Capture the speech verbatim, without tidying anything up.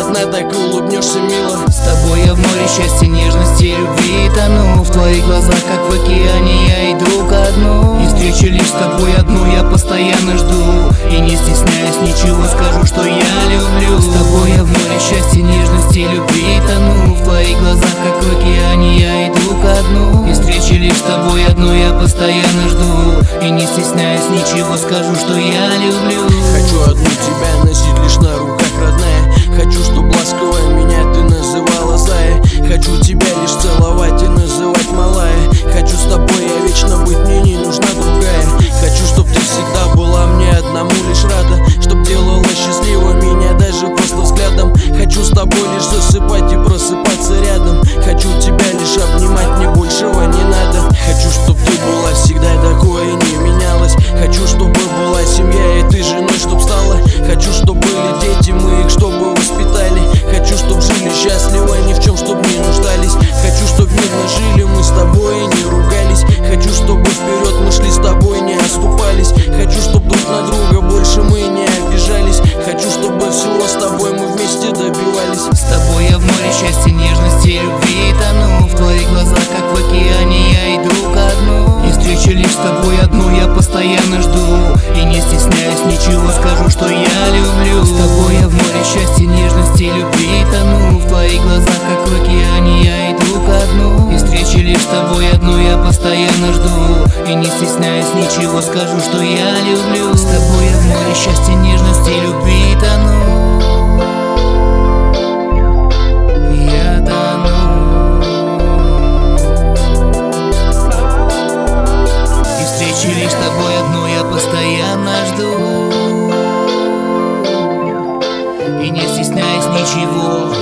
одна, так улыбнешься мило. С тобой я в море счастья, нежности, любви тону. В твоих глазах, как в океане, я иду ко дну. И встречи лишь с тобой одну я постоянно жду. И не стесняясь ничего, скажу, что я люблю. С тобой я в море счастья, нежности, любви тону. В твоих глазах, как в океане, я иду ко дну. И встречи лишь с тобой одну я постоянно жду. И не стесняясь ничего, скажу, что я люблю. Хочу одну тебя носить лишь на руках, родная. Хочу, чтоб ласково меня ты называла зая. Хочу тебя лишь целовать и называть малая. Хочу с тобой я вечно быть, мне не нужна другая. Хочу, чтоб ты всегда была мне одному лишь рада. Чтоб делала счастливо меня даже просто взглядом. Хочу с тобой лишь засыпать и просыпаться рядом. Хочу тебя лишь обнимать, мне большего не надо. Хочу, чтоб ты была всегда такой и не менялась. Хочу, чтобы была семья и ты женой чтоб стала. Хочу, чтоб были дети, мы их чтобы воспитали. Хочу, чтоб жили счастливо, ни в чем чтоб не нуждались. Хочу, чтоб мирно жили мы с тобой и не ругались. Хочу, чтобы вперед мы шли с тобой, не оступались. Хочу, чтоб друг на друга больше мы не обижались. Хочу, чтобы всего с тобой мы вместе добивались. С тобой я в море счастья, нежности, любви тону. В твоих глазах, как в океане, я иду ко дну. И встречи лишь с тобой одну я постоянно жду. И не стесняясь ничего, скажу, что я люблю. С тобой я в море счастья, нежности, любви тону. В твоих глазах, как в океане, я иду ко дну. И встречи лишь с тобой одну я постоянно жду. И не стесняясь ничего, скажу, что я люблю. С тобой я в море счастья, нежности, любви тону. Я тону. И встречи лишь с тобой одну я постоянно жду. И не стесняясь ничего,